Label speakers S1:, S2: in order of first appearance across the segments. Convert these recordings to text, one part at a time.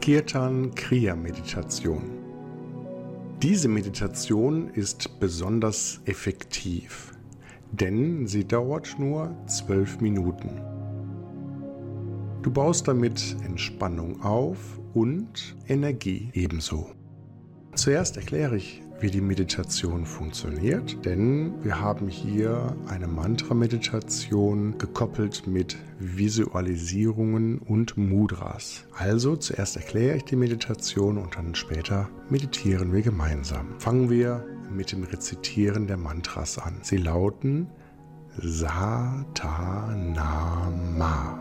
S1: Kirtan Kriya Meditation. Diese Meditation ist besonders effektiv, denn sie dauert nur 12 Minuten. Du baust damit Entspannung auf und Energie ebenso. Zuerst erkläre ich, wie die Meditation funktioniert, denn wir haben hier eine Mantra-Meditation gekoppelt mit Visualisierungen und Mudras. Also zuerst erkläre ich die Meditation und dann später meditieren wir gemeinsam. Fangen wir mit dem Rezitieren der Mantras an. Sie lauten Sa-Ta-Na-Ma.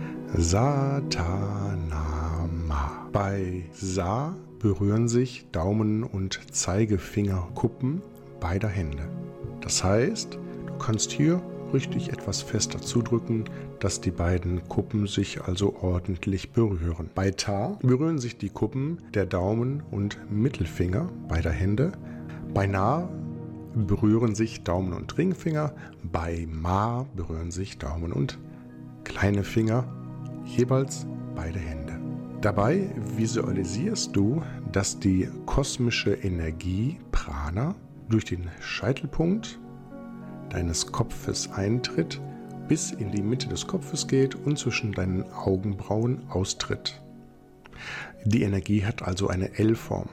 S1: Sa-Ta-Na-Ma. Bei Sa berühren sich Daumen- und Zeigefingerkuppen beider Hände. Das heißt, du kannst hier richtig etwas fester zudrücken, dass die beiden Kuppen sich also ordentlich berühren. Bei Ta berühren sich die Kuppen der Daumen- und Mittelfinger beider Hände. Bei Na berühren sich Daumen und Ringfinger. Bei Ma berühren sich Daumen und kleine Finger, jeweils beide Hände. Dabei visualisierst du, dass die kosmische Energie Prana durch den Scheitelpunkt deines Kopfes eintritt, bis in die Mitte des Kopfes geht und zwischen deinen Augenbrauen austritt. Die Energie hat also eine L-Form.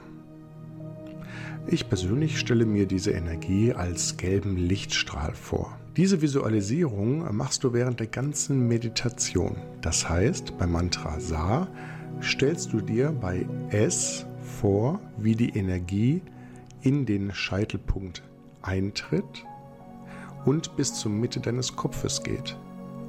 S1: Ich persönlich stelle mir diese Energie als gelben Lichtstrahl vor. Diese Visualisierung machst du während der ganzen Meditation. Das heißt, beim Mantra Sa stellst du dir bei S vor, wie die Energie in den Scheitelpunkt eintritt und bis zur Mitte deines Kopfes geht.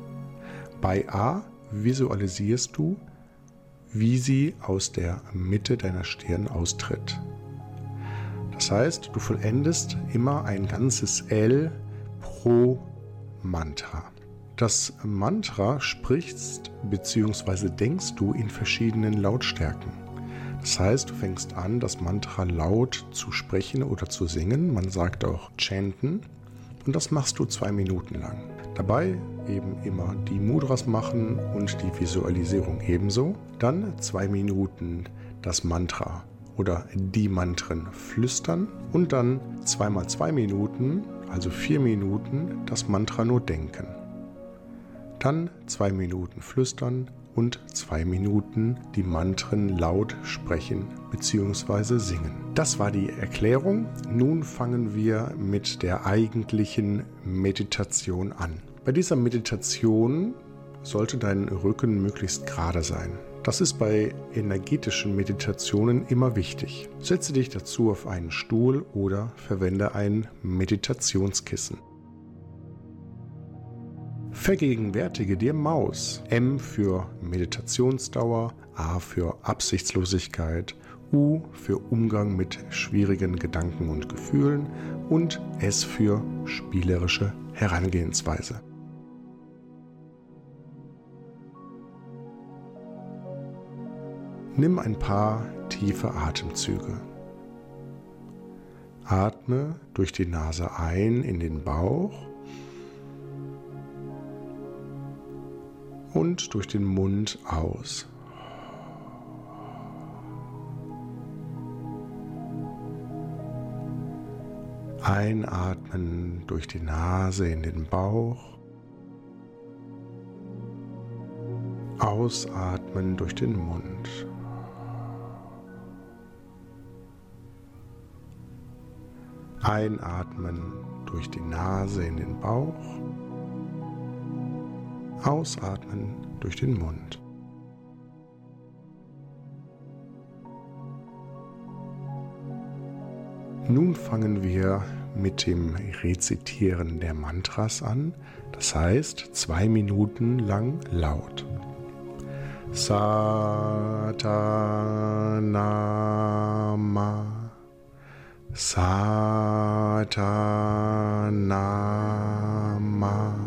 S1: Bei A visualisierst du, wie sie aus der Mitte deiner Stirn austritt. Das heißt, du vollendest immer ein ganzes L pro Mantra. Das Mantra sprichst bzw. denkst du in verschiedenen Lautstärken. Das heißt, du fängst an, das Mantra laut zu sprechen oder zu singen. Man sagt auch chanten. Und das machst du 2 Minuten lang. Dabei eben immer die Mudras machen und die Visualisierung ebenso. Dann 2 Minuten das Mantra oder die Mantren flüstern. Und dann 2 mal 2 Minuten, also 4 Minuten, das Mantra nur denken. Dann 2 Minuten flüstern und 2 Minuten die Mantren laut sprechen bzw. singen. Das war die Erklärung. Nun fangen wir mit der eigentlichen Meditation an. Bei dieser Meditation sollte dein Rücken möglichst gerade sein. Das ist bei energetischen Meditationen immer wichtig. Setze dich dazu auf einen Stuhl oder verwende ein Meditationskissen. Vergegenwärtige dir Maus. M für Meditationsdauer, A für Absichtslosigkeit, U für Umgang mit schwierigen Gedanken und Gefühlen und S für spielerische Herangehensweise. Nimm ein paar tiefe Atemzüge. Atme durch die Nase ein in den Bauch und durch den Mund aus. Einatmen durch die Nase in den Bauch. Ausatmen durch den Mund. Einatmen durch die Nase in den Bauch. Ausatmen durch den Mund. Nun fangen wir mit dem Rezitieren der Mantras an, das heißt 2 Minuten lang laut. Sa-Ta-Na-Ma, Sa-Ta-Na-Ma,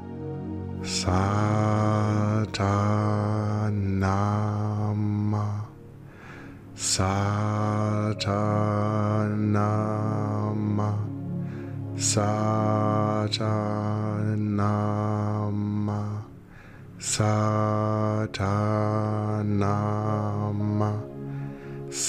S1: Sa-Ta-Na-Ma, Sa-Ta-Na-Ma, Sa-Ta-Na-Ma, Sa-Ta-Na-Ma,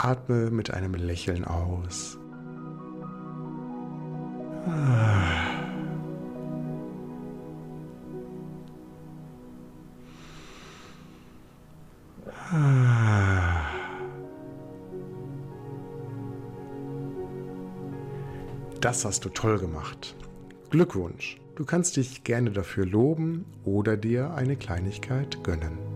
S1: atme mit einem Lächeln aus. Das hast du toll gemacht. Glückwunsch! Du kannst dich gerne dafür loben oder dir eine Kleinigkeit gönnen.